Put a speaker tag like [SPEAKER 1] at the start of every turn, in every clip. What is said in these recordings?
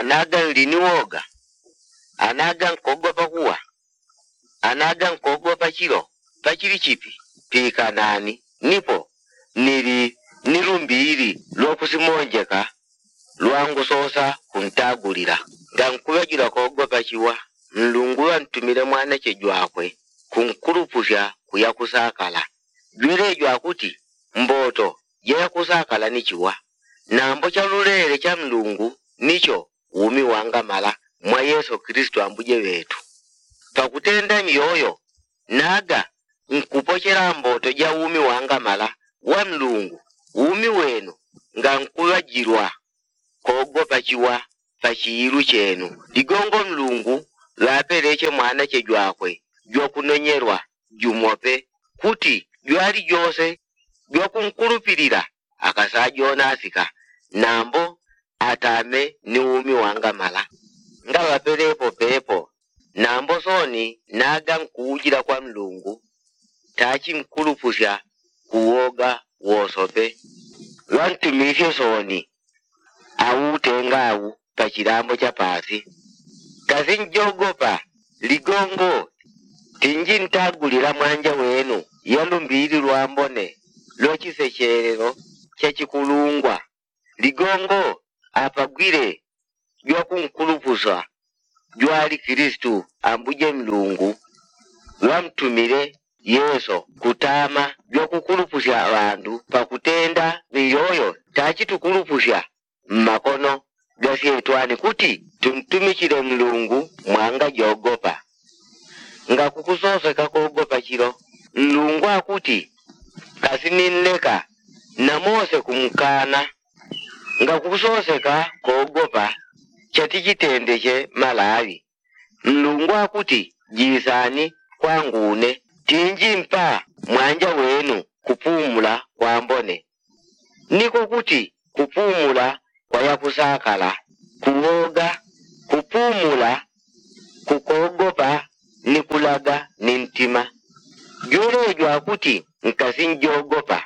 [SPEAKER 1] anaga liniwoga, anaga nkogopa kuwa, anaga nkogopa chilo, pachili chipi, pika nani, nipo, nirumbiri, lokusimonjeka, luangu sosa kuntagulira. Gankuwejila kogopa chiwa, mlunguwa ntumile mwana chejwakwe, kunkurupusha kuyakusakala. Jwile jwakuti, mboto, jaya kusakala nichiwa. Nambo cha lulele cha mlungu, nicho umi wangamala, mwa Yesu Kristo ambuje wetu. Pakutenda mioyo, naga, nkupochela mboto ja umi wangamala, wa mlungu, umi wenu, nga nkuwa jirwa, kogopa chiwa, pachiiru chenu. Ligongo mlungu, lapeleche mwana chejwakwe, jwa kunonyerwa, jumope, kuti, jwali jose, jwa kunkurupilira, akasajona asika, nambo, atame ni umi wangamala. Nga wapelepo pepo, nambo soni, naga nkujila kwa mlungu, tachi nkurupusha, kuoga, wosope. Wantumishe soni, au tengawu, pachilambo cha pasi. Kasi njogopa, ligongo, tinji ntagulira mwanja wenu, yalumbiri luambone, lochisechelero, chachikulungwa. Ligongo, apagwire, jwa kunkulupusha, jwali Kristu ambuje mlungu, wamtumile Yesu kutama, jwa kukulupusha abandu, pakutenda miyoyo, tachi tukulupusha, makono, gasi etwani kuti, tumtumichile mlungu, mwanga jogopa. Nga kukusose kakogopa chilo, mlungu akuti, kasi nineka, na Mose kumukana. Nga kukusose kakogopa, chatichitendeche malawi. Mlungu akuti, jisani kwa ngune, tinji mpa mwanja wenu kupumula kwa mbone. Niko kuti kupumula kwa yakusakala, kuoga, kupumula, kukogopa, nikulaga, nintima. Jurejwa akuti, nkasinjogopa.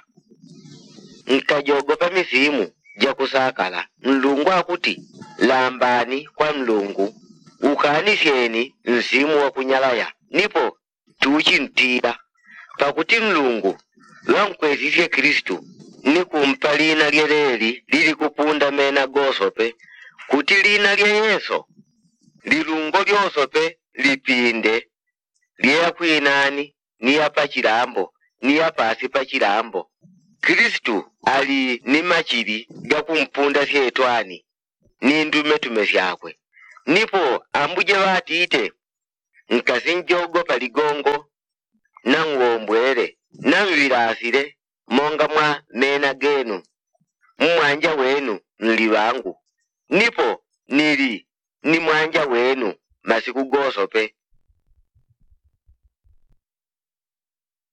[SPEAKER 1] Nkajogopa misimu, jakusakala. Mlungu akuti, lambani kwa mlungu, ukanisheni msimu wa kunyalaya. Nipo, tuchi ntila. Pakuti mlungu, wankwezishe Kristu, nikumpa lina lyeleli, lili kupunda mena gosope, kuti lina lya Yesu, lilungo lyosope, lipinde, liya kwinani, niya pachilambo, niya pasi pachilambo. Kristu ali ni machili ya kumpunda sietwani, ni ndume tumefyakwe. Nipo ambuje watite, nkasinjogopa ligongo, na ngombwele, na mwilasile, monga mwa mena genu, mwanja wenu nliwangu. Nipo ni mwanja wenu masiku gosope,